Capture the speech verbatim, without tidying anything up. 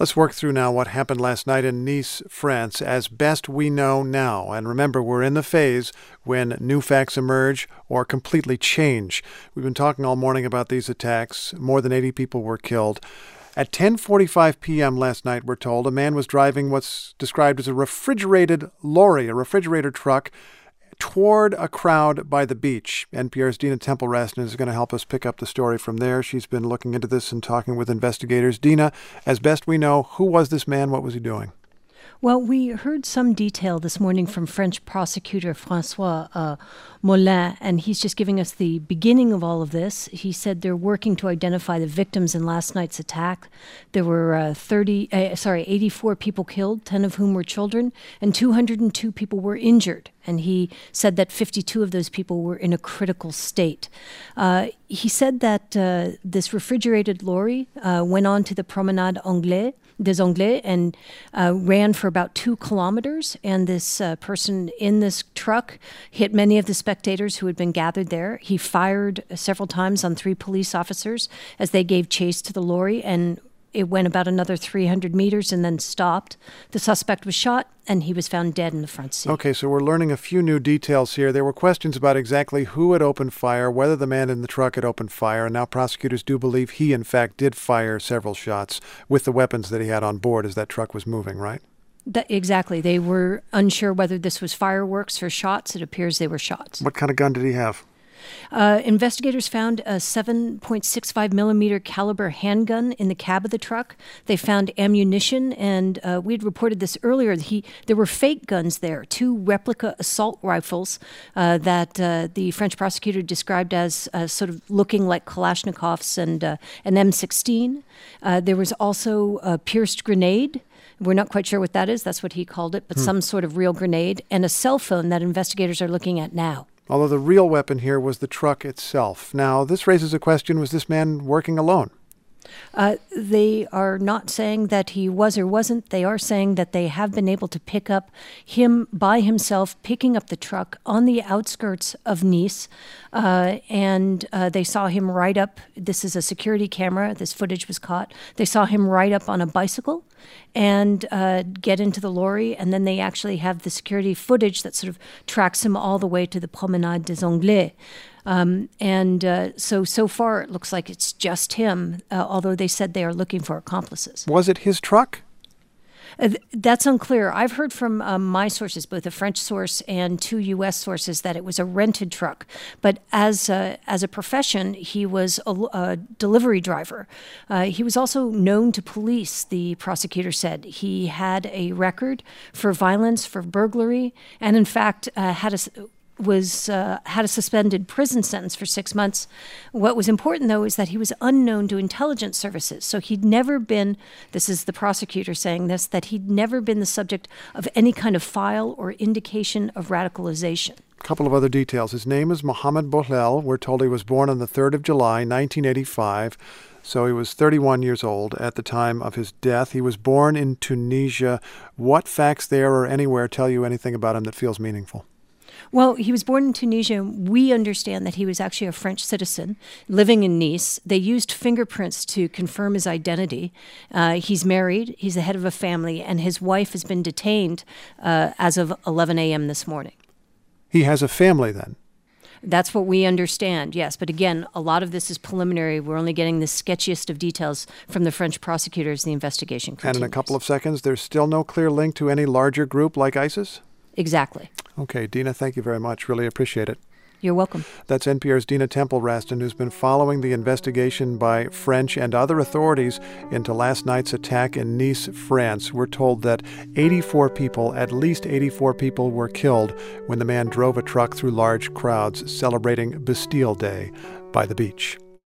Let's work through now what happened last night in Nice, France, as best we know now. And remember, we're in the phase when new facts emerge or completely change. We've been talking all morning about these attacks. More than eighty people were killed. At ten forty-five p.m. last night, we're told, a man was driving what's described as a refrigerated lorry, a refrigerator truck, toward a crowd by the beach. N P R's Dina Temple-Raston is going to help us pick up the story from there. She's been looking into this and talking with investigators. Dina, as best we know, who was this man? What was he doing? Well, we heard some detail this morning from French prosecutor François uh, Molin, and he's just giving us the beginning of all of this. He said they're working to identify the victims in last night's attack. There were uh, thirty, uh, sorry, eighty-four people killed, ten of whom were children, and two hundred two people were injured. And he said that fifty-two of those people were in a critical state. Uh, he said that uh, this refrigerated lorry uh, went on to the Promenade Anglais, des Anglais, and uh, ran for about two kilometers. And this uh, person in this truck hit many of the spectators who had been gathered there. He fired several times on three police officers as they gave chase to the lorry, and it went about another three hundred meters and then stopped. The suspect was shot, and he was found dead in the front seat. Okay, so we're learning a few new details here. There were questions about exactly who had opened fire, whether the man in the truck had opened fire, and now prosecutors do believe he, in fact, did fire several shots with the weapons that he had on board as that truck was moving, right? That, exactly. They were unsure whether this was fireworks or shots. It appears they were shots. What kind of gun did he have? Uh, investigators found a seven point six five millimeter caliber handgun in the cab of the truck. They found ammunition, and uh, we had reported this earlier. He there were fake guns there, two replica assault rifles uh, that uh, the French prosecutor described as uh, sort of looking like Kalashnikovs and uh, an M sixteen. Uh, there was also a pierced grenade. We're not quite sure what that is. That's what he called it, but hmm. some sort of real grenade, and a cell phone that investigators are looking at now. Although the real weapon here was the truck itself. Now, this raises a question, was this man working alone? Uh, they are not saying that he was or wasn't. They are saying that they have been able to pick up him by himself, picking up the truck on the outskirts of Nice. Uh, and uh, they saw him ride up. This is a security camera. This footage was caught. They saw him ride up on a bicycle and uh, get into the lorry. And then they actually have the security footage that sort of tracks him all the way to the Promenade des Anglais. Um, and uh, so, so far, it looks like it's just him, uh, although they said they are looking for accomplices. Was it his truck? Uh, th- that's unclear. I've heard from um, my sources, both a French source and two U S sources, that it was a rented truck. But as a, as a profession, he was a, a delivery driver. Uh, he was also known to police, the prosecutor said. He had a record for violence, for burglary, and in fact uh, had a... was uh, had a suspended prison sentence for six months. What was important, though, is that he was unknown to intelligence services. So he'd never been, this is the prosecutor saying this, that he'd never been the subject of any kind of file or indication of radicalization. A couple of other details. His name is Mohamed Bohlel. We're told he was born on the third of July, nineteen eighty-five. So he was thirty-one years old at the time of his death. He was born in Tunisia. What facts there or anywhere tell you anything about him that feels meaningful? Well, he was born in Tunisia. We understand that he was actually a French citizen living in Nice. They used fingerprints to confirm his identity. Uh, he's married. He's the head of a family, and his wife has been detained uh, as of eleven a.m. this morning. He has a family, then? That's what we understand, yes. But again, a lot of this is preliminary. We're only getting the sketchiest of details from the French prosecutors. The investigation continues. And in a couple of seconds, there's still no clear link to any larger group like ISIS? Exactly. Okay, Dina, thank you very much. Really appreciate it. You're welcome. That's N P R's Dina Temple-Raston, who's been following the investigation by French and other authorities into last night's attack in Nice, France. We're told that eighty-four people, at least eighty-four people, were killed when the man drove a truck through large crowds celebrating Bastille Day by the beach.